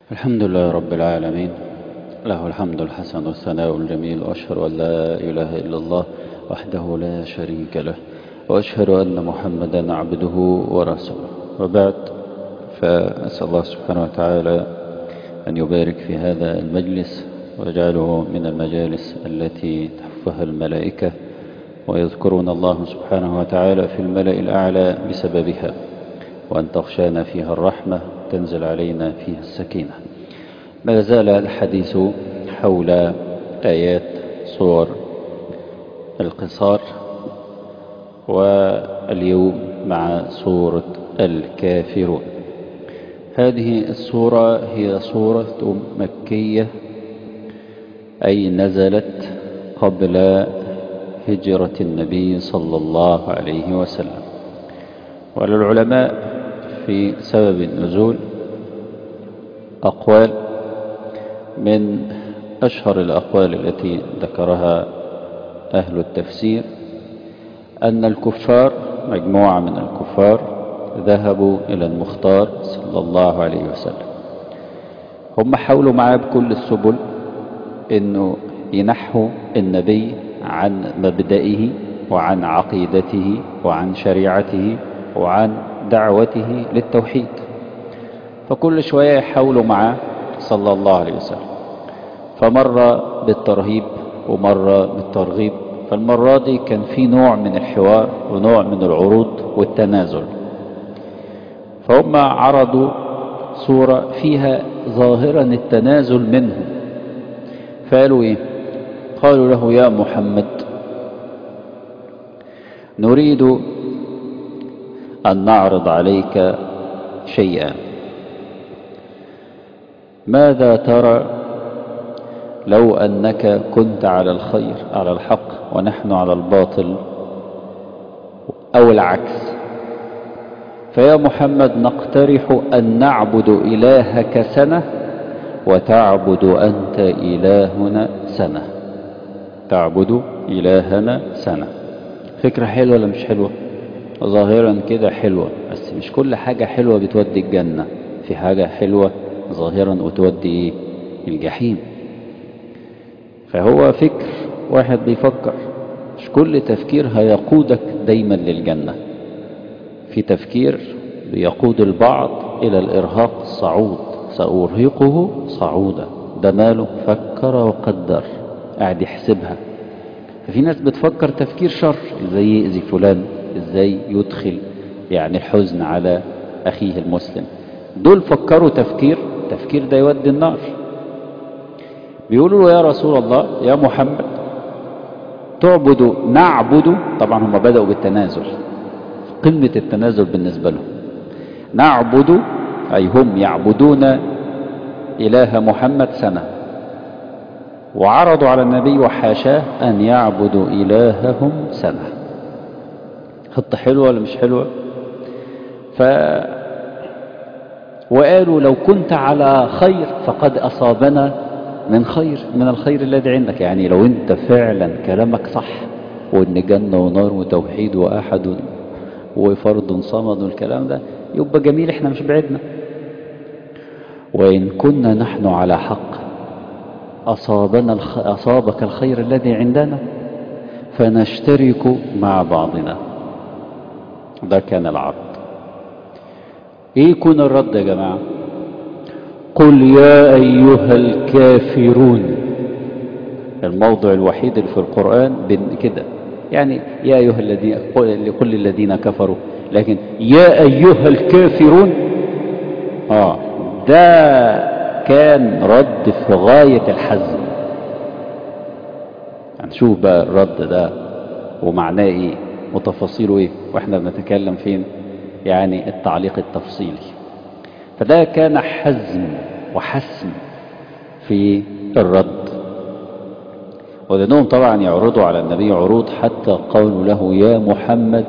الحمد لله رب العالمين، له الحمد الحسن والثناء الجميل، وأشهد أن لا إله إلا الله وحده لا شريك له، وأشهد أن محمدا عبده ورسوله. وبعد، فأسأل الله سبحانه وتعالى أن يبارك في هذا المجلس ويجعله من المجالس التي تحفها الملائكة ويذكرون الله سبحانه وتعالى في الملأ الأعلى بسببها، وأن تغشانا فيها الرحمة تنزل علينا فيها السكينة. ما زال الحديث حول آيات سور القصار، واليوم مع سورة الكافرون. هذه السورة هي سورة مكية، أي نزلت قبل هجرة النبي صلى الله عليه وسلم. وللعلماء في سبب النزول أقوال، من أشهر الأقوال التي ذكرها أهل التفسير أن الكفار، مجموعة من الكفار، ذهبوا إلى المختار صلى الله عليه وسلم. هم حاولوا معاه بكل السبل أنه ينحوا النبي عن مبدئه وعن عقيدته وعن شريعته وعن دعوته للتوحيد، فكل شوية يحاولوا معاه صلى الله عليه وسلم، فمرة بالترهيب ومرة بالترغيب. فالمرة دي كان في نوع من الحوار ونوع من العروض والتنازل، فهم عرضوا صورة فيها ظاهرا التنازل منهم. فقالوا ايه؟ قالوا له: يا محمد، نريد أن نعرض عليك شيئا. ماذا ترى لو أنك كنت على الخير، على الحق، ونحن على الباطل، أو العكس؟ فيا محمد، نقترح أن نعبد إلهك سنة وتعبد أنت إلهنا سنة. تعبد إلهنا سنة. فكرة حلوة ولا مش حلوة؟ ظاهرا كده حلوة، بس مش كل حاجة حلوة بتودي الجنة. في حاجة حلوة ظاهرا وتودي ايه؟ الجحيم. فهو فكر واحد بيفكر، مش كل تفكير هيقودك دايما للجنة. في تفكير بيقود البعض إلى الإرهاق الصعود، سأرهقه صعودا. ده ماله؟ فكر وقدر، قاعد يحسبها. ففي ناس بتفكر تفكير شر، ازاي يأذي فلان، ازاي يدخل يعني الحزن على أخيه المسلم. دول فكروا تفكير ده يودي النار. بيقولوا له: يا رسول الله، يا محمد، نعبد. طبعا هم بدأوا بالتنازل، قمة التنازل بالنسبة لهم. نعبد، أي هم يعبدون إله محمد سنة، وعرضوا على النبي وحاشاه أن يعبدوا إلههم سنة. خطة حلوة ولا مش حلوة؟ وقالوا: لو كنت على خير فقد أصابنا من خير، من الخير الذي عندك. يعني لو انت فعلا كلامك صح، وان جنة ونار وتوحيد وأحد وفرد صمد والكلام ده، يبقى جميل، احنا مش بعدنا. وإن كنا نحن على حق أصابك الخير الذي عندنا فنشترك مع بعضنا. ده كان العرض. ايه يكون الرد يا جماعة؟ قل يا أيها الكافرون. الموضع الوحيد اللي في القرآن كده، يعني يا أيها الذين، لكل الذين كفروا، لكن يا أيها الكافرون ده كان رد في غاية الحزم. هنشوف بقى الرد ده ومعناه ايه وتفاصيله ايه واحنا بنتكلم فين، يعني التعليق التفصيلي. فده كان حزم وحسم في الرد. ولأنهم طبعا يعرضوا على النبي عروض، حتى قالوا له: يا محمد،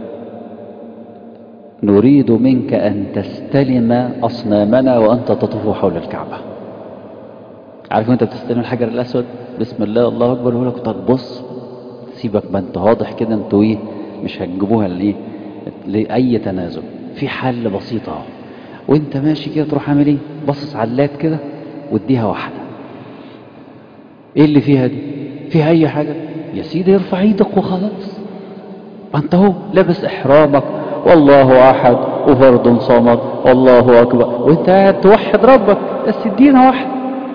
نريد منك أن تستلم أصنامنا وأنت تطوف حول الكعبة. عارف انت بتستلم الحجر الأسود، بسم الله الله أكبر، يقول لك: طب بص، سيبك، ما انت واضح كده انتوا ايه، مش هتجيبوها ليه لأي تنازل. في حل بسيط اهو، وانت ماشي كده تروح عامل ايه؟ باصص على اللات كده واديها واحدة. ايه اللي فيها دي؟ فيها اي حاجة؟ يا سيدي ارفع ايدك وخلاص، ما انت اهو لابس احرامك والله احد وفرد صمد والله اكبر وانت قاعد توحد ربك، بس ادينا واحدة.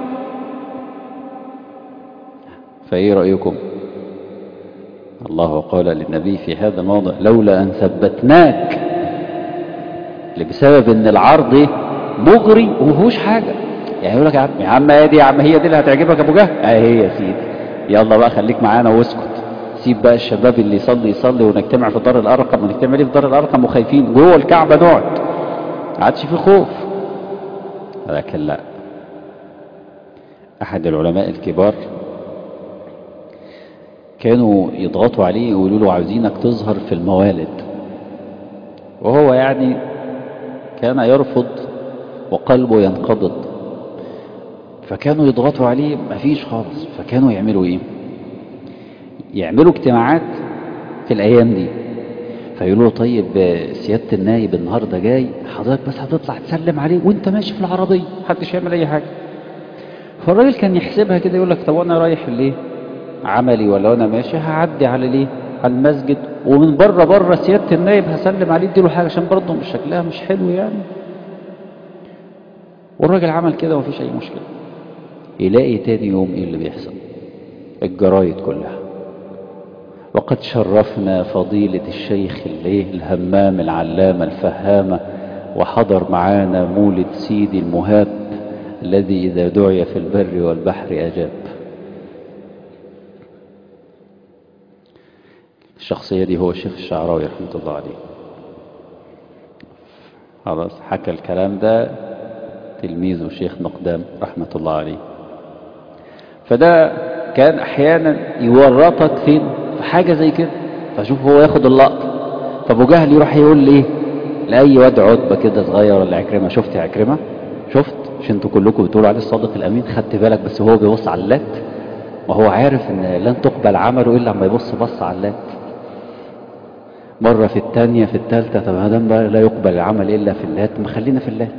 فايه رأيكم؟ الله قال للنبي في هذا الموضع لولا ان ثبتناك، بسبب ان العرض مغري ومفيهوش حاجة. يعني يقول لك يا عم ادي يا عم هي دي اللي هتعجبك ابو جهل، اهي يا سيدي يلا بقى خليك معانا واسكت، سيب بقى الشباب اللي يصلي يصلي ونجتمع في دار الارقم، ونجتمع ليه في دار الارقم وخايفين جوه الكعبة نقعد، ما عادش في خوف. لكن لا، احد العلماء الكبار كانوا يضغطوا عليه يقولوا له عاوزينك تظهر في الموالد، وهو يعني كان يرفض وقلبه ينقبض، فكانوا يضغطوا عليه مفيش خالص. فكانوا يعملوا ايه؟ يعملوا اجتماعات في الايام دي، فيقولوا له طيب سيادة النايب النهارده جاي، حضرتك بس هتطلع تسلم عليه وانت ماشي في العربية، محدش يعمل اي حاجة. فالراجل كان يحسبها كده، يقول لك طب وانا رايح ليه عملي، ولا انا ماشي هعدي على ليه على المسجد، ومن بره سيادة النايب هسلم عليه اديله حاجة عشان برضه مش شكلها مش حلو يعني. والراجل عمل كده ومفيش اي مشكلة. يلاقي تاني يوم ايه اللي بيحصل؟ الجرايد كلها وقد شرفنا فضيلة الشيخ الهمام العلامة الفهامة، وحضر معانا مولد سيدي المهاب الذي إذا دعي في البر والبحر أجاب. الشخصية دي هو الشيخ الشعراوي رحمة الله عليه. خلاص حكى الكلام ده تلميذه الشيخ نقدام رحمة الله عليه. فده كان احيانا يورطك فين في حاجة زي كده، فشوف هو ياخد اللقطة. فابو جهل يروح يقول ليه لأي واد عتبة كده صغير ولا عكرمة، شفت يا عكرمة؟ شفت؟ مش انتوا كلكم بتقولوا عليه الصادق الامين؟ خدت بالك بس هو بيبص على اللات، وهو عارف ان لن تقبل عمله الا لما بص على اللات. مرة في الثانية في الثالثة، طب هذا لا يقبل العمل الا في اللات، ما خلينا في اللات.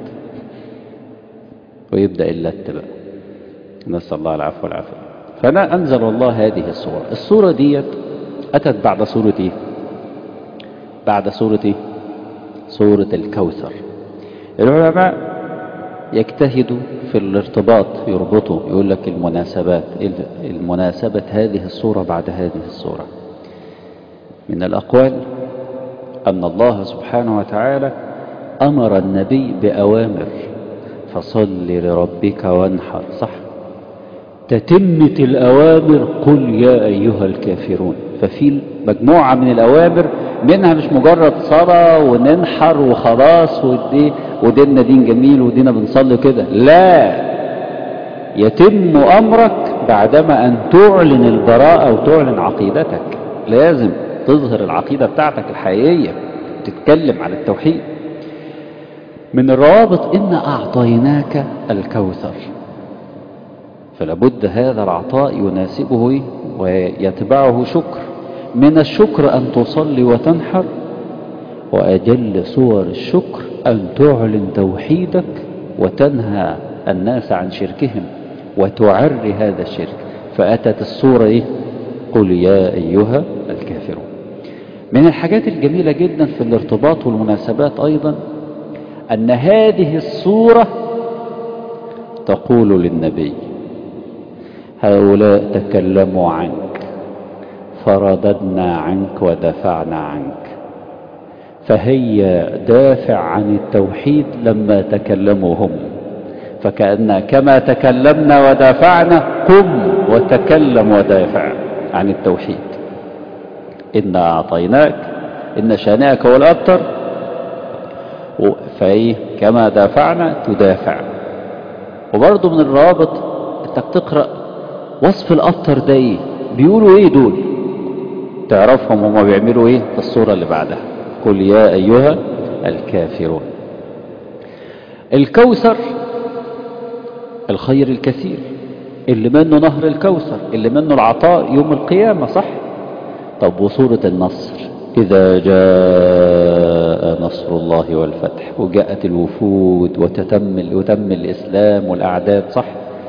ويبدأ اللات بقى، نسأل الله العفو والعافية. فأنا أنزل الله هذه الصورة. الصورة دي أتت بعد سورة إيه؟ بعد سورة إيه؟ سورة الكوثر. العلماء يجتهدوا في الارتباط، يربطوا، يقول لك المناسبات، المناسبة هذه الصورة بعد هذه الصورة. من الأقوال أن الله سبحانه وتعالى أمر النبي بأوامر، فصل لربك وانحر، صح؟ تتمة الأوامر قل يا أيها الكافرون. ففي مجموعة من الأوامر، منها مش مجرد صلاة وننحر وخلاص وديننا دين جميل ودينا بنصلي كده، لا، يتم أمرك بعدما أن تعلن البراءة وتعلن عقيدتك. لازم تظهر العقيدة بتاعتك الحقيقية، تتكلم عن التوحيد. من الروابط إن أعطيناك الكوثر، فلابد هذا العطاء يناسبه ويتبعه شكر. من الشكر أن تصلي وتنحر، وأجل صور الشكر أن تعلن توحيدك وتنهى الناس عن شركهم وتعري هذا الشرك. فأتت الصورة إيه؟ قل يا أيها الكافرون. من الحاجات الجميلة جدا في الارتباط والمناسبات أيضا أن هذه الصورة تقول للنبي هؤلاء تكلموا عنك فرددنا عنك ودافعنا عنك، فهي دافع عن التوحيد لما تكلموا هم، فكأن كما تكلمنا ودافعنا قم وتكلم ودافع عن التوحيد. إنا أعطيناك إن شانئك هو الأبتر، فإيه كما دافعنا تدافع. وبرضه من الروابط انك تقرأ وصف الأبتر ده ايه، بيقولوا ايه دول، تعرفهم هما بيعملوا ايه في الصورة اللي بعدها. قل يا أيها الكافرون. الكوثر الخير الكثير اللي منه نهر الكوثر، اللي منه العطاء يوم القيامة، صح؟ طب وصورة النصر إذا جاء جاء نصر الله والفتح، وجاءت الوفود وتم الإسلام والأعداد، صح؟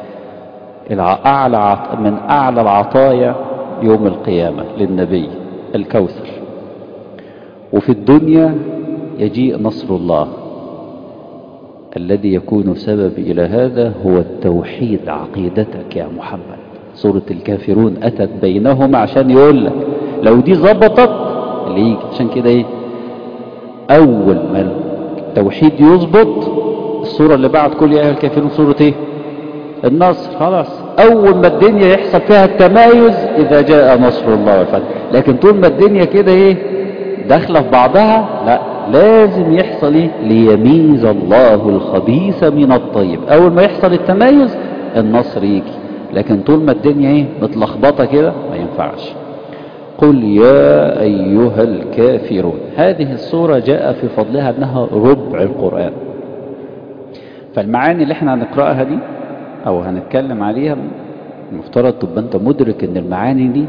من أعلى العطايا يوم القيامة للنبي الكوثر. وفي الدنيا يجيء نصر الله. الذي يكون سبب إلى هذا هو التوحيد، عقيدتك يا محمد. سورة الكافرون أتت بينهما عشان يقول لك لو دي ظبطت اللي يجي. عشان كده ايه، أول ما التوحيد يظبط السورة اللي بعد كل يا أيها الكافرون سورة ايه؟ النصر. خلاص، أول ما الدنيا يحصل فيها التمايز إذا جاء نصر الله والفتح. لكن طول ما الدنيا كده ايه داخلة في بعضها، لا، لازم يحصل ايه؟ ليميز الله الخبيث من الطيب. أول ما يحصل التمايز النصر يجي. لكن طول ما الدنيا ايه متلخبطة كده ما ينفعش. قل يا أيها الكافرون. هذه السورة جاء في فضلها أنها ربع القرآن. فالمعاني اللي احنا هنقرأها دي أو هنتكلم عليها المفترض تبقى أنت مدرك أن المعاني دي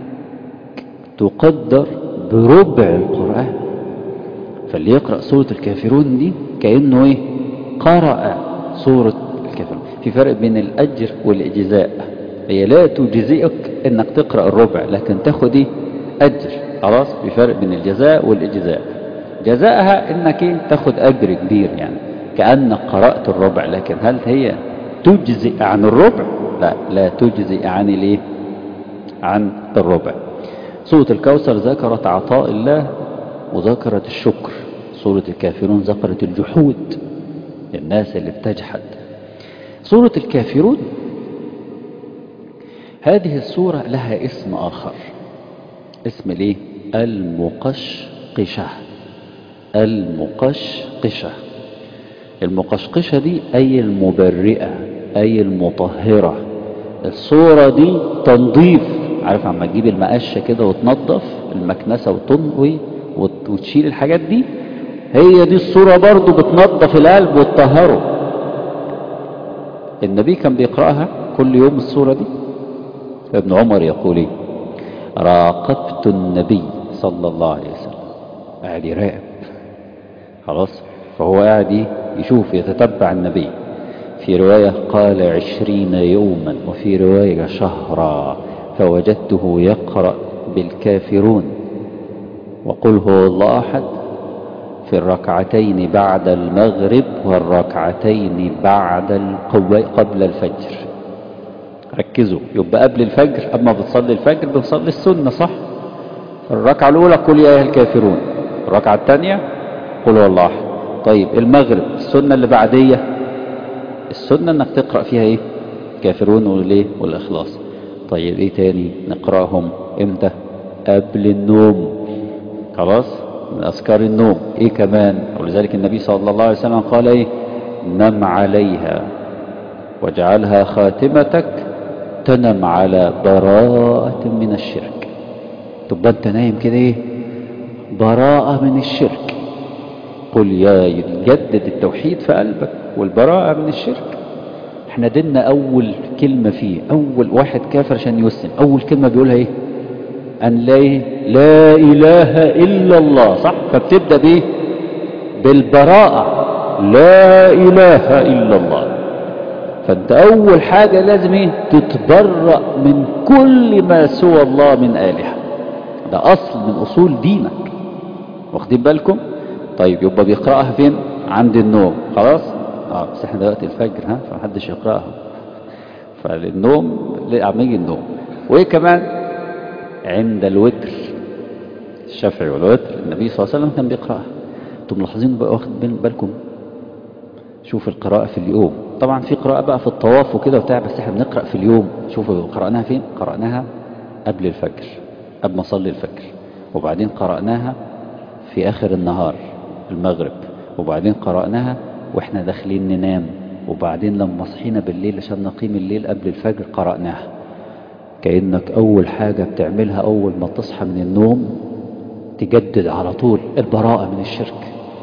تقدر بربع القرآن. فاللي يقرأ سورة الكافرون دي كأنه ايه قرأ سورة الكافرون. في فرق بين الأجر والإجزاء. هي لا تجزئك انك تقرأ الربع، لكن تاخد ايه أجر. خلاص، في فرق بين الجزاء والإجزاء. جزاءها انك ايه تاخد أجر كبير، يعني كأنك قرأت الربع. لكن هل هي تجزئ عن الربع؟ لا، لا تجزئ عن الايه عن الربع. سورة الكوثر ذكرت عطاء الله وذكرت الشكر. سورة الكافرون ذكرت الجحود، الناس اللي بتجحد. سورة الكافرون هذه السورة لها اسم آخر. اسم ليه؟ المقشقشة. المقشقشة. المقشقشة دي أي المبرئة، أي المطهرة. السورة دي تنظيف. عارف عما تجيب المقشة كده وتنظف المكنسة وتنقي وتشيل الحاجات دي، هي دي السورة برضو بتنظف القلب وتطهره. النبي كان بيقرأها كل يوم السورة دي. ابن عمر يقول ايه؟ راقبت النبي صلى الله عليه وسلم. قاعد يراقب. خلاص، فهو قاعد يشوف يتتبع النبي. في رواية قال 20 يوما، وفي رواية شهرا، فوجدته يقرأ بالكافرون وقل هو الله أحد في الركعتين بعد المغرب والركعتين قبل الفجر. ركزوا، يبقى قبل الفجر أما بتصلي الفجر بنصلي السنة، صح؟ الركعة الأولى قل يا أيها الكافرون، الركعة الثانية قل هو الله أحد. طيب المغرب السنة اللي بعدية، السنة انك تقرأ فيها ايه؟ كافرون وليه والإخلاص. طيب ايه تاني نقرأهم امتى؟ قبل النوم. خلاص، من أذكار النوم. ايه كمان؟ ولذلك النبي صلى الله عليه وسلم قال ايه؟ نم عليها واجعلها خاتمتك تنم على براءة من الشرك. تبقى انت نايم كده ايه؟ براءة من الشرك. قل يا يجدد التوحيد في قلبك والبراءة من الشرك. احنا ديننا اول كلمة فيه، اول واحد كافر عشان يسلم اول كلمة بيقولها ايه؟ ان لا اله الا الله، صح؟ فبتبدأ بايه؟ بالبراءة، لا اله الا الله. فانت اول حاجة لازم ايه؟ تتبرأ من كل ما سوى الله من آلهة. ده اصل من اصول دينك، واخدين بالكم؟ طيب يبقى بيقرأها فين؟ عند النوم. خلاص؟ بس احنا دلوقتي الفجر، فمحدش يقرأها. فالنوم عم يجي النوم. وايه كمان؟ عند الوتر، الشفع والوتر النبي صلى الله عليه وسلم كان بيقرأها. انتم ملاحظين بقى، واخد بالكم؟ شوف القراءة في اليوم. طبعا في قراءة بقى في الطواف وكده وبتاع، بس احنا بنقرأ في اليوم. شوفوا قرأناها فين؟ قرأناها قبل الفجر، قبل ما نصلي الفجر. وبعدين قرأناها في آخر النهار المغرب. وبعدين قرأناها واحنا داخلين ننام. وبعدين لما صحينا بالليل عشان نقيم الليل قبل الفجر قرأناها. كأنك أول حاجة بتعملها أول ما تصحى من النوم تجدد على طول البراءة من الشرك،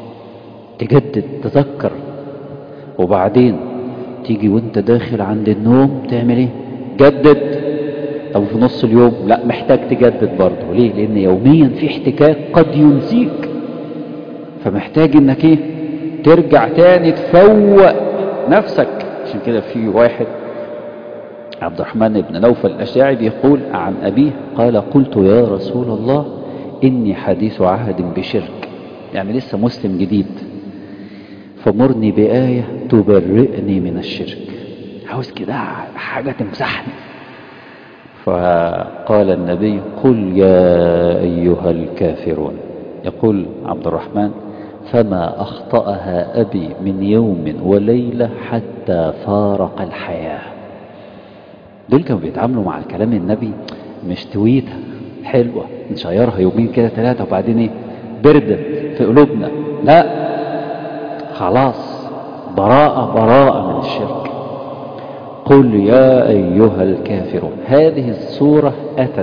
تجدد تذكر. وبعدين تيجي وانت داخل عند النوم تعمل ايه؟ جدد. طب في نص اليوم لا، محتاج تجدد برضه. ليه؟ لأن يوميا في احتكاك قد ينسيك. فمحتاج انك ايه؟ ترجع تاني تفوق نفسك. عشان كده في واحد عبد الرحمن بن نوفل الأشجعي بيقول عن أبيه قال: قلت يا رسول الله إني حديث عهد بشرك، يعني لسه مسلم جديد، فمرني بآية تبرئني من الشرك، عاوز كده حاجة تمسحني. فقال النبي: قل يا أيها الكافرون. يقول عبد الرحمن: فما أخطأها أبي من يوم وليلة حتى فارق الحياة. دول كانوا بيتعاملوا مع الكلام النبي مش تويتها حلوة نشيرها يومين كده 3 وبعدين ايه؟ بردت في قلوبنا، لا، خلاص براءة من الشرك. قل يا أيها الكافرون. هذه السورة أتت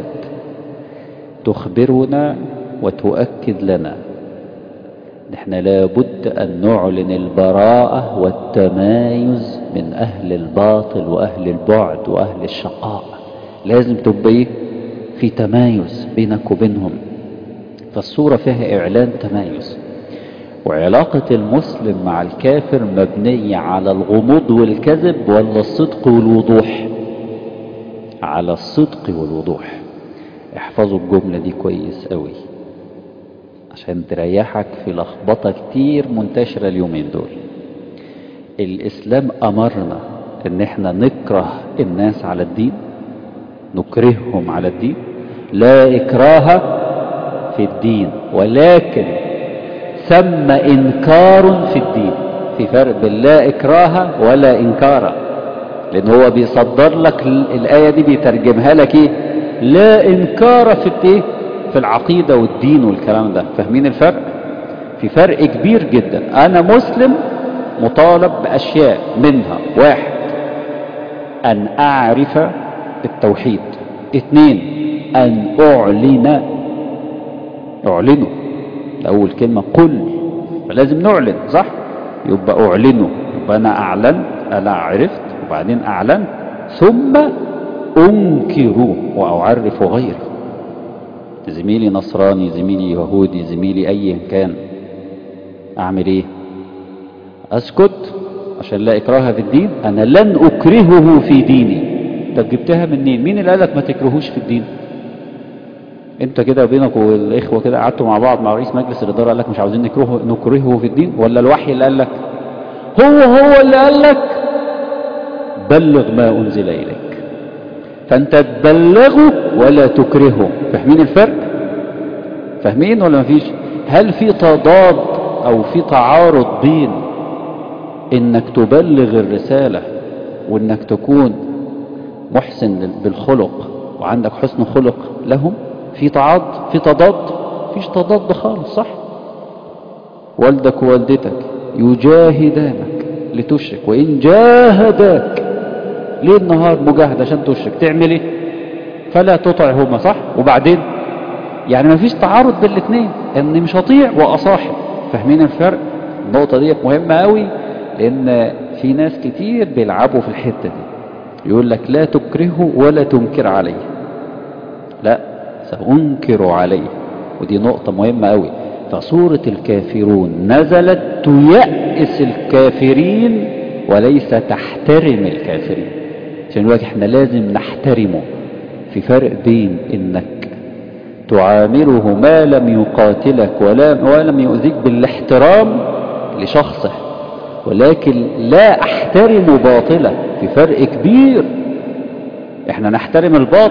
تخبرنا وتؤكد لنا نحن لابد أن نعلن البراءة والتمايز من أهل الباطل وأهل البعد وأهل الشقاء. لازم تبقى في تمايز بينك وبينهم. فالصورة فيها إعلان تمايز. وعلاقة المسلم مع الكافر مبنية على الغموض والكذب ولا الصدق والوضوح؟ على الصدق والوضوح. احفظوا الجملة دي كويس قوي عشان تريحك في لخبطة كتير منتشرة اليومين دول. الإسلام أمرنا إن احنا نكره الناس على الدين، نكرههم على الدين. لا إكراه في الدين، ولكن ثم إنكار في الدين. في فرق بين لا إكراه ولا إنكار، لأن هو بيصدر لك الآية دي بيترجمها لك إيه؟ لا إنكار في الإيه؟ في العقيدة والدين والكلام ده. فاهمين الفرق؟ في فرق كبير جدا. أنا مسلم مطالب بأشياء، منها 1 أن أعرف التوحيد، 2 أن أعلنه. أول كلمة قل، فلازم نعلن، صح؟ يبقى أعلنه، يبقى أنا أعلن، أنا عرفت وبعدين أعلن، ثم أنكره وأعرف غيري. زميلي نصراني، زميلي يهودي، زميلي أي كان، أعمل إيه؟ أسكت عشان لا إكراه في الدين. أنا لن أكرهه في ديني. طب جبتها منين؟ مين اللي قالك ما تكرهوش في الدين؟ انت كده بينك والاخوه كده قعدتوا مع بعض مع رئيس مجلس الاداره قال لك مش عاوزين نكرهه في الدين؟ ولا الوحي اللي قال لك؟ هو اللي قال لك بلغ ما انزل اليك. فانت تبلغه ولا تكرهه. فاهمين الفرق؟ فاهمين ولا مفيش؟ هل في تضاد او في تعارض بين انك تبلغ الرساله وانك تكون محسن بالخلق وعندك حسن خلق لهم؟ في تضاد؟ فيش تضاد خالص، صح؟ والدك ووالدتك يجاهدانك لتشرك، وإن جاهداك ليل نهار مجاهد عشان تشرك، تعمل ايه؟ فلا تطعهما، صح؟ وبعدين يعني ما فيش تعارض بين الاثنين، اني مش هطيع واصاحب. فاهمين الفرق؟ النقطة دي مهمة قوي، لان في ناس كتير بيلعبوا في الحتة دي. يقول لك لا تكرهه ولا تنكر عليه. لا، سأنكر عليه. ودي نقطة مهمة قوي. فسورة الكافرون نزلت تيأس الكافرين وليس تحترم الكافرين. عشان الوقت احنا لازم نحترمه. في فرق بين انك تعامله ما لم يقاتلك ولم يؤذيك بالاحترام لشخصه، ولكن لا احترم باطله. في فرق كبير. احنا نحترم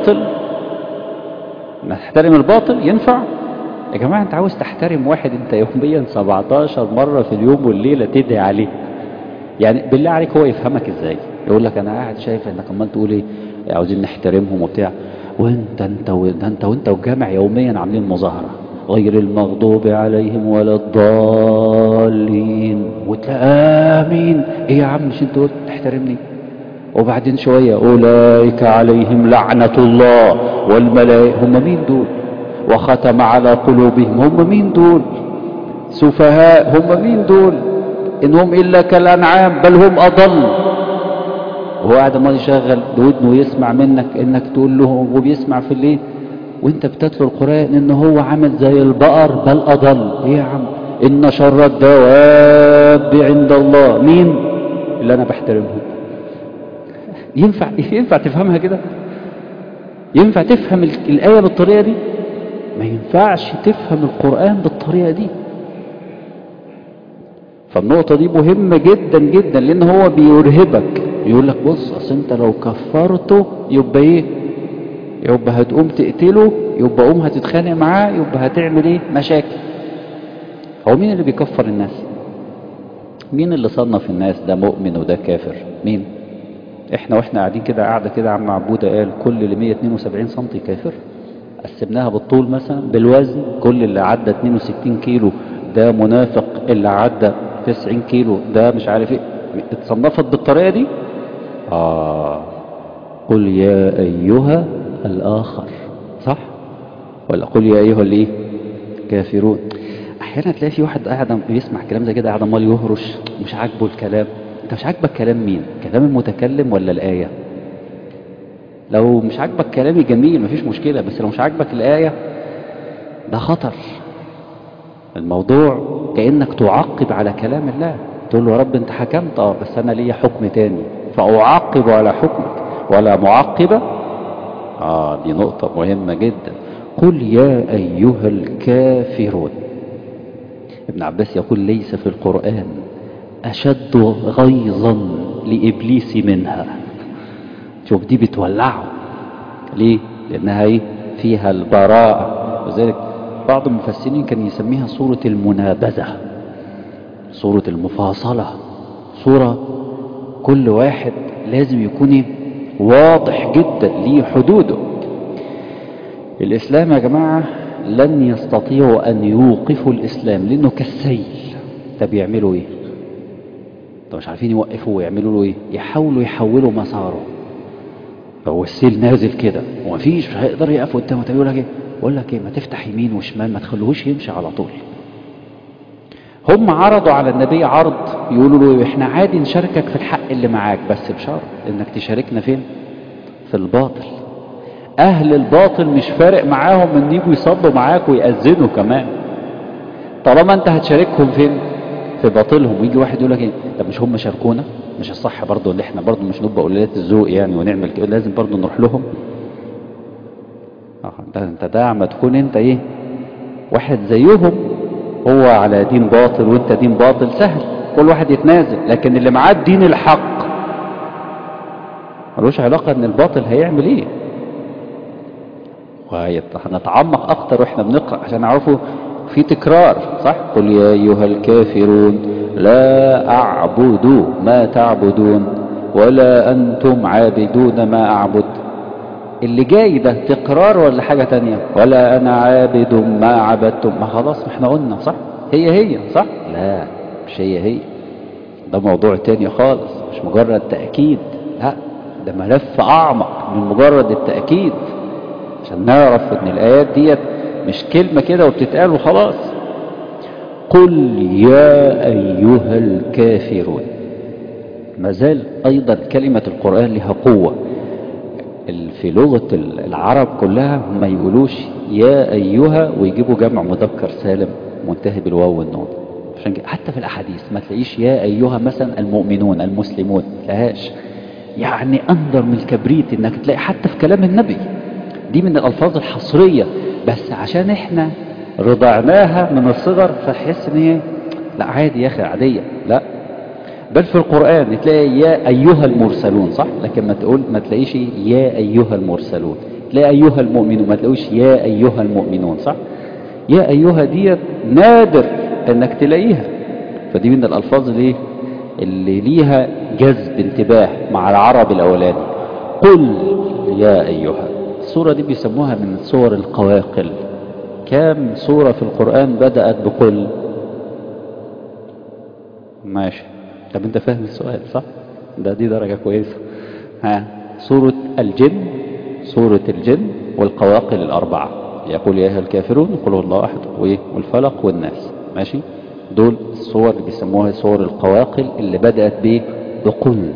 الباطل ينفع يا جماعة؟ انت عاوز تحترم واحد انت يوميا 17 مرة في اليوم والليلة تدعي عليه، يعني بالله عليك هو يفهمك ازاي؟ يقول لك انا قاعد شايف انك عمال تقول ايه عاوزين نحترمهم وبتاع، وانت والجامع يوميا عاملين مظاهرة غير المغضوب عليهم ولا الضالين، وتلاقي امين. ايه يا عم مش انت قلت تحترمني؟ وبعدين شوية أولئك عليهم لعنة الله والملائكة. هم مين دول؟ وختم على قلوبهم. هم مين دول؟ سفهاء. هم مين دول؟ إنهم إلا كالأنعام بل هم أضل. وهو قاعد ما يشغل ودنه يسمع منك إنك تقول له، وبيسمع في الليل وإنت بتتلو القرآن إن هو عامل زي البقر بل أضل. إيه يا عم؟ إن شر الدواب عند الله مين؟ اللي أنا بحترمهم. ينفع تفهمها كده؟ ينفع تفهم الآية بالطريقة دي؟ ما ينفعش تفهم القرآن بالطريقة دي. فالنقطة دي مهمة جدا جدا، لأن هو بيرهبك، يقول لك بص أصل أنت لو كفرته يبقى إيه؟ يبقى هتقوم تقتله، يبقى قوم هتتخانق معاه، يبقى هتعمل إيه؟ مشاكل. هو مين اللي بيكفر الناس؟ مين اللي صنف الناس ده مؤمن وده كافر؟ مين؟ واحنا قاعدين كده قاعدة كده عم عبودة قال كل اللي 172 سنتي كافر. قسمناها بالطول مثلا، بالوزن كل اللي عدى 62 كيلو ده منافق، اللي عدى 90 كيلو ده مش عارف ايه. اتصنفت بالطريقة دي. قل يا ايها الاخر، صح؟ ولا قل يا ايها الايه؟ كافرون. احيانا تلاقي في واحد قاعد بيسمع كلام زي كده، قاعد عمال يهرش، مش عاجبه الكلام. انت مش عاجبك كلام مين؟ كلام المتكلم ولا الآية؟ لو مش عاجبك كلامي جميل مفيش مشكلة، بس لو مش عاجبك الآية ده خطر. الموضوع كأنك تعقب على كلام الله، تقول له يا رب انت حكمت بس انا ليا حكم تاني فأعقب على حكمك ولا معقبة. دي نقطة مهمة جدا. قل يا أيها الكافرون. ابن عباس يقول ليس في القرآن أشد غيظا لإبليس منها. شوف دي بتولعه ليه؟ لأنها ايه؟ فيها البراءة. وذلك بعض المفسرين كان يسميها سورة المنابذة، سورة المفاصلة، سورة كل واحد لازم يكون واضح جدا ليه حدوده. الإسلام يا جماعة لن يستطيعوا أن يوقفوا الإسلام لأنه كالسيل. طب يعملوا ايه؟ طب مش عارفين يوقفوه، يعملوا له ايه؟ يحاولوا يحولوا مساره. هو السيل نازل كده ومفيش، مش هيقدر يقف قدامه. طب يقول لك ايه؟ يقول لك ايه؟ ما تفتح يمين وشمال، ما تخلوهوش يمشي على طول. هم عرضوا على النبي عرض، يقولوا له احنا عادي نشاركك في الحق اللي معاك بس بشرط انك تشاركنا فين؟ في الباطل. اهل الباطل مش فارق معاهم ان يجوا يصلوا معاك ويأذنوا كمان، طالما انت هتشاركهم فين؟ في باطلهم. ويجي واحد يقول لك ايه؟ طب مش هم شاركونا؟ مش الصح برضه اللي احنا برضه مش نبقى قليلات الذوق يعني ونعمل كده؟ لازم برضه نروح لهم. انت ده عم تكون انت ايه؟ واحد زيهم، هو على دين باطل وانت دين باطل، سهل كل واحد يتنازل. لكن اللي معاه الدين الحق ملوش علاقة ان الباطل هيعمل ايه. وهنتعمق اكتر واحنا بنقرأ عشان نعرفه في تكرار، صح؟ قل يا ايها الكافرون لا اعبد ما تعبدون ولا انتم عابدون ما اعبد. اللي جاي ده تكرار ولا حاجة تانية؟ ولا انا عابد ما عبدتم. ما خلاص ما احنا قلنا صح، هي صح؟ لا مش هي. ده موضوع تاني خالص، مش مجرد تأكيد، لا ده ملف اعمق من مجرد التأكيد، عشان نعرف ان الايات ديت مش كلمة كده وبتتقال وخلاص. قل يا ايها الكافرون. ما زال ايضا كلمة القرآن لها قوة. في لغة العرب كلها ما يقولوش يا ايها ويجيبوا جمع مذكر سالم منتهي بالواو والنون. عشان حتى في الاحاديث ما تلاقيش يا ايها مثلا المؤمنون المسلمون، ما تلاقيهاش. يعني انذر من الكبريت انك تلاقي حتى في كلام النبي. دي من الالفاظ الحصرية، بس عشان احنا رضعناها من الصغر فتحس ان هي لا عادي يا اخي عادية. لا، بل في القرآن تلاقي يا ايها المرسلون، صح؟ لكن ما تلاقيش يا ايها المرسلون. تلاقي ايها المؤمنون، ما تلاقيش يا ايها المؤمنون، صح؟ يا ايها ديت نادر انك تلاقيها. فدي من الالفاظ اللي ليها جذب انتباه مع العرب الاولاني. قل يا ايها. السورة دي بيسموها من سور القواقل. كام سورة في القرآن بدأت بقل؟ ماشي. طب انت فاهم السؤال صح؟ دي درجة كويسة. سورة الجن، سورة الجن والقواقل الأربعة، يقول يا أيها الكافرون، قل هو الله أحد، والفلق والناس. ماشي. دول الصور اللي بيسموها صور القواقل اللي بدأت بقل.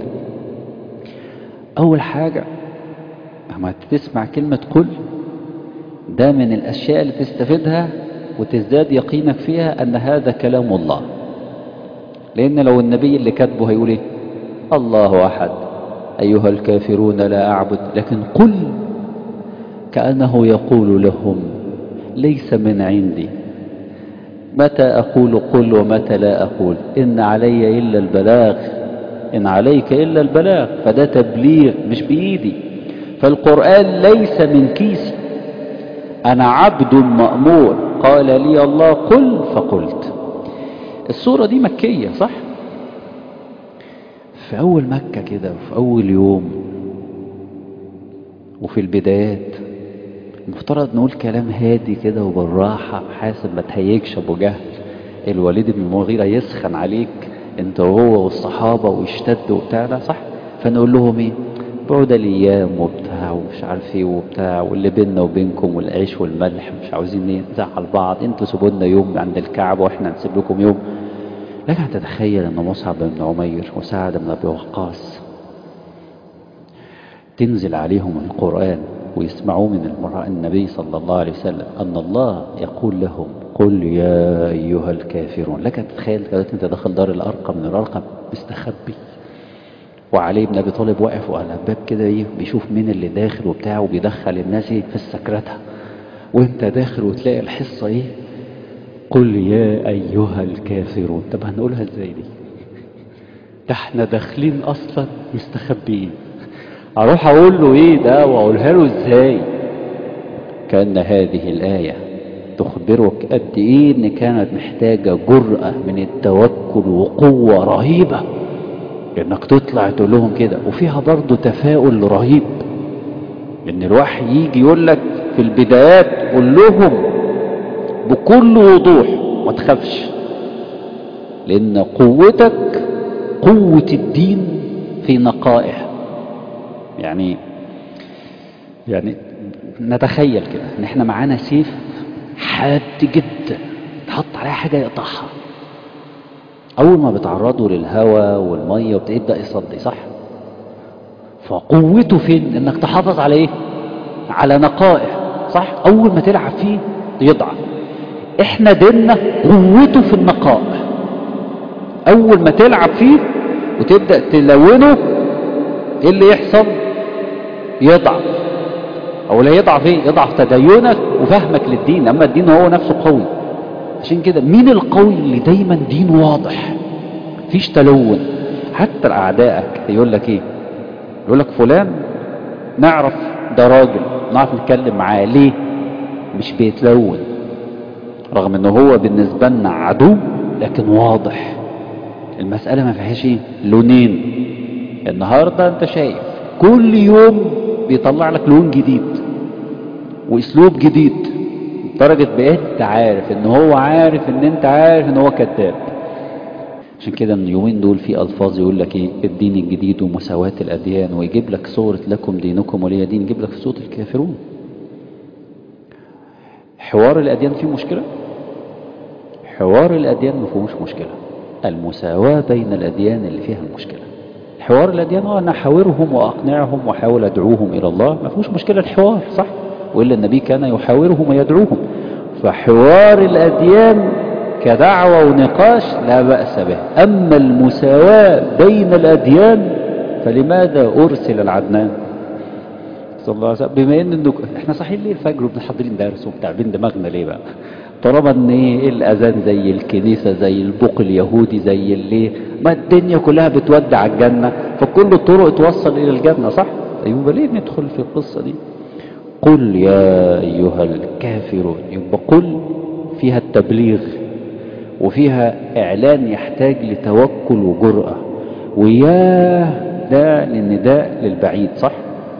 أول حاجة لما تسمع كلمة قل، ده من الأشياء اللي تستفيدها وتزداد يقينك فيها أن هذا كلام الله. لأن لو النبي اللي كاتبه هيقول إيه؟ الله أحد أيها الكافرون لا أعبد، لكن قل كأنه يقول لهم ليس من عندي، متى أقول قل ومتى لا أقول، إن علي إلا البلاغ، إن عليك إلا البلاغ. فده تبليغ مش بإيدي. فالقرآن ليس من كيسي، أنا عبد مأمور، قال لي الله قل فقلت. السورة دي مكية صح؟ في أول مكة كده وفي أول يوم وفي البدايات المفترض نقول كلام هادي كده وبالراحة، حاسب ما تهيجش أبو جهل الوليد بن المغيرة يسخن عليك انت وهو والصحابة ويشتد وبتاع ده صح. فنقول لهم ايه؟ بعد الايام وبتاع ومش عارف ايه وبتاع، واللي بيننا وبينكم والعيش والملح مش عاوزين نزعل بعض، انتوا سيبوا لنا يوم عند الكعبة واحنا نسيب لكم يوم. لكن تتخيل ان مصعب بن عمير وسعد بن ابي وقاص تنزل عليهم القرآن ويسمعوه من النبي صلى الله عليه وسلم أن الله يقول لهم قل يا أيها الكافرون. لك تتخيل دلوقتي أنت داخل دار الأرقم، من الأرقم مستخبي وعلي بن أبي طالب واقف على الباب كده ايه بيشوف مين اللي داخل وبتاع، وبيدخل الناس في سكرتها، وانت داخل وتلاقي الحصة ايه قل يا أيها الكافرون. طب هنقولها ازاي دي؟ ده احنا داخلين أصلا مستخبيين، اروح اقول له ايه ده واقولها له ازاي؟ كأن هذه الآية تخبرك قد ايه ان كانت محتاجة جرأة من التوكل وقوة رهيبة انك تطلع تقول لهم كده، وفيها برضو تفاؤل رهيب ان الوحي يجي يقول لك في البدايات قول لهم بكل وضوح ما تخافش، لان قوتك قوة الدين في نقائه. يعني نتخيل كده ان احنا معانا سيف حاد جدا تحط عليها حاجة يقطعها، اول ما بتعرضه للهواء والمية وبتبدأ يصدي صح. فقوته فين؟ انك تحافظ على ايه؟ على نقائه صح. اول ما تلعب فيه يضعف. احنا ديننا قوته في النقاء، اول ما تلعب فيه وتبدأ تلونه ايه اللي يحصل؟ يضعف. او لا يضعف ايه؟ يضعف تدينك وفهمك للدين. اما الدين هو نفسه قوي. عشان كده مين القوي؟ اللي دايما دينه واضح مفيش تلون. حتى اعدائك يقول لك ايه؟ يقول لك فلان نعرف ده راجل نعرف نتكلم معاه ليه؟ مش بيتلون، رغم انه هو بالنسبة لنا عدو لكن واضح. المسألة ما فيهاش ايه؟ لونين. النهاردة انت شايف كل يوم بيطلع لك لون جديد واسلوب جديد، درجة بقيت انت عارف ان هو عارف ان انت عارف ان هو كذاب. عشان كده اليومين دول في الفاظ يقول لك ايه؟ الدين الجديد ومساواة الاديان، ويجيب لك صورة لكم دينكم ولي دين، يجيب لك صورة الكافرون. حوار الاديان فيه مشكلة؟ حوار الاديان ما فيهوش مشكلة، المساواة بين الاديان اللي فيها المشكلة. حوار الاديان انا احاورهم واقنعهم واحاول ادعوهم الى الله، ما فيهوش مشكلة الحوار صح، والا النبي كان يحاورهم ويدعوهم. فحوار الاديان كدعوة ونقاش لا بأس به. اما المساواة بين الاديان فلماذا ارسل العدنان صلى الله عليه وسلم؟ بما ان احنا صحيح ليه الفجر وبنحضرين درس وبتعبين دماغنا ليه بقى؟ طالما ان ايه الاذان زي الكنيسة زي البوق اليهودي زي اللي ما الدنيا كلها بتودع الجنة، فكل الطرق توصل الى الجنة صح. يبقى ليه ندخل في القصة دي؟ قل يا ايها الكافرون، يبقى قل فيها التبليغ وفيها اعلان يحتاج لتوكل وجرأة، وياه ده للنداء للبعيد صح.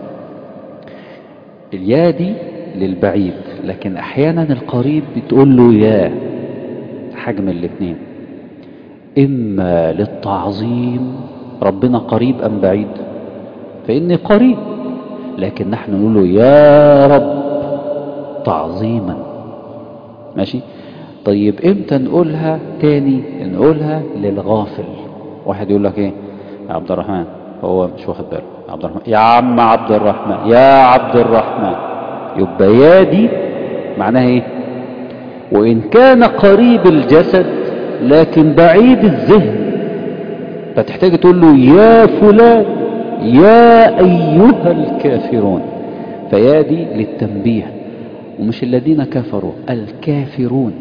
اليا دي للبعيد، لكن احيانا القريب بتقول له يا، حجم الاثنين، اما للتعظيم ربنا قريب ام بعيد؟ فاني قريب، لكن نحن نقول له يا رب تعظيما ماشي. طيب امتى نقولها تاني؟ نقولها للغافل. واحد يقول لك ايه يا عبد الرحمن، هو مش واخد باله، عبد الرحمن يا عم عبد الرحمن يا عبد الرحمن، يبقى يا دي معناها ايه؟ وإن كان قريب الجسد لكن بعيد الذهن، فتحتاج تقول له يا فلان يا أيها الكافرون، فيا دي للتنبيه. ومش الذين كفروا، الكافرون،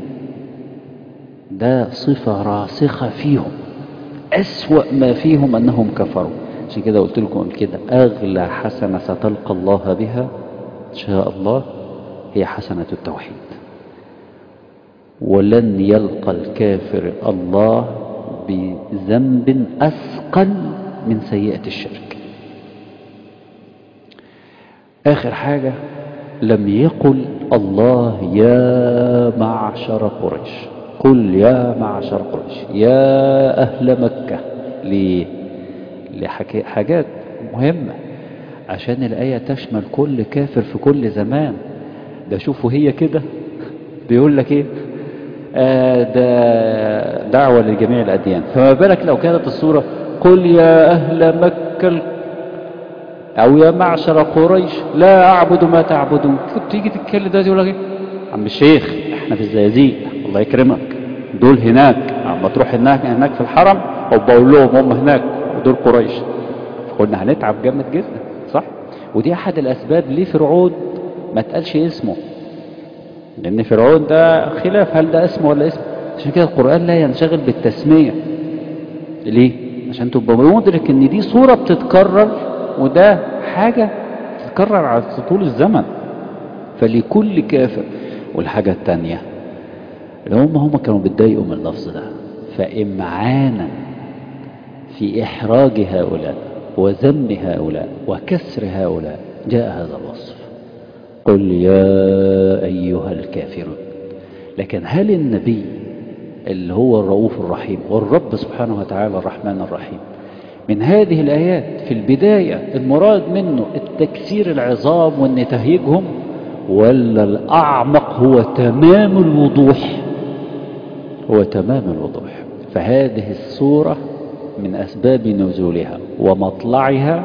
ده صفة راسخة فيهم، أسوأ ما فيهم أنهم كفروا. عشان كده قلت لكم كده، أغلى حسنة ستلقى الله بها إن شاء الله هي حسنة التوحيد. ولن يلقى الكافر الله بذنب أثقل من سيئة الشرك. آخر حاجة، لم يقل الله يا معشر قريش، قل يا معشر قريش يا أهل مكة. ليه؟ لحاجات مهمة، عشان الآية تشمل كل كافر في كل زمان. ده شوفوا هي كده بيقول لك ايه، ده دعوة لجميع الأديان، فما بالك لو كانت الصورة قل يا أهل مكة أو يا معشر قريش لا أعبد ما تعبدون. تيجي تتكلم ده يقول لك ايه، عم الشيخ احنا في الزقازيق الله يكرمك، دول هناك عم تروح هناك في الحرم وبقول لهم هم هناك ودول قريش. فقلنا هنتعب جامد جدا، صح؟ ودي أحد الأسباب ليه فرعون ما تقالش اسمه، لأن فرعون ده خلاف هل ده اسمه ولا اسمه. عشان كده القرآن لا ينشغل بالتسمية. ليه؟ عشان تبقى مدرك ان دي صورة بتتكرر، وده حاجة تتكرر على طول الزمن، فلكل كافر. والحاجة التانية اللي هم كانوا بيتضايقوا من اللفظ ده، فإمعانا في إحراج هؤلاء وذم هؤلاء وكسر هؤلاء جاء هذا الوصف، قل يا أيها الكافرون. لكن هل النبي اللي هو الرؤوف الرحيم والرب سبحانه وتعالى الرحمن الرحيم من هذه الآيات في البداية المراد منه التكسير العظام وان تهيجهم، ولا الأعمق هو تمام الوضوح؟ هو تمام الوضوح. فهذه السورة من أسباب نزولها ومطلعها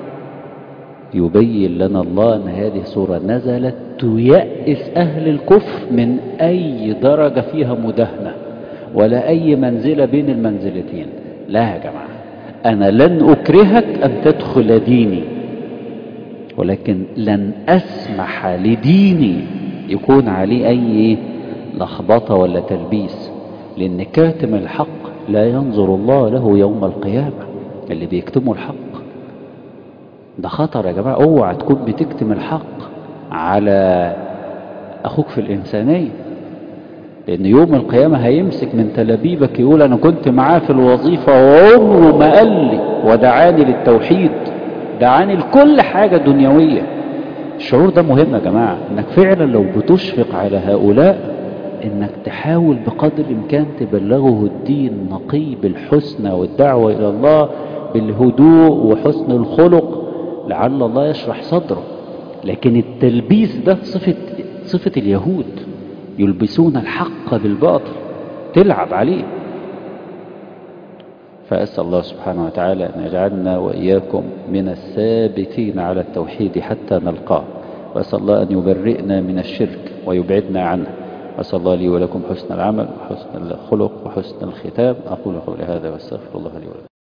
يبين لنا الله أن هذه سورة نزلت تيأس أهل الكفر من أي درجة فيها مداهنة ولا أي منزلة بين المنزلتين. لا يا جماعة، أنا لن أكرهك أن تدخل ديني، ولكن لن أسمح لديني يكون عليه أي لخبطة ولا تلبيس، لأن كاتم الحق لا ينظر الله له يوم القيامة. اللي بيكتموا الحق ده خطر يا جماعة. اوعى تكون بتكتم الحق على أخوك في الإنسانية، لأن يوم القيامة هيمسك من تلابيبك يقول أنا كنت معاه في الوظيفة وعمره ما قال لي ودعاني للتوحيد، دعاني لكل حاجة دنيوية. الشعور ده مهم يا جماعة، انك فعلا لو بتشفق على هؤلاء انك تحاول بقدر الامكان تبلغه الدين نقي بالحسنى والدعوة الى الله بالهدوء وحسن الخلق لعل الله يشرح صدره. لكن التلبيس ده صفة اليهود، يلبسون الحق بالباطل، تلعب عليه. فأسأل الله سبحانه وتعالى أن يجعلنا وإياكم من الثابتين على التوحيد حتى نلقاه، وأسأل الله أن يبرئنا من الشرك ويبعدنا عنه. أسأل الله لي ولكم حسن العمل وحسن الخلق وحسن الختام. أقول قولي هذا واستغفر الله لي ولكم.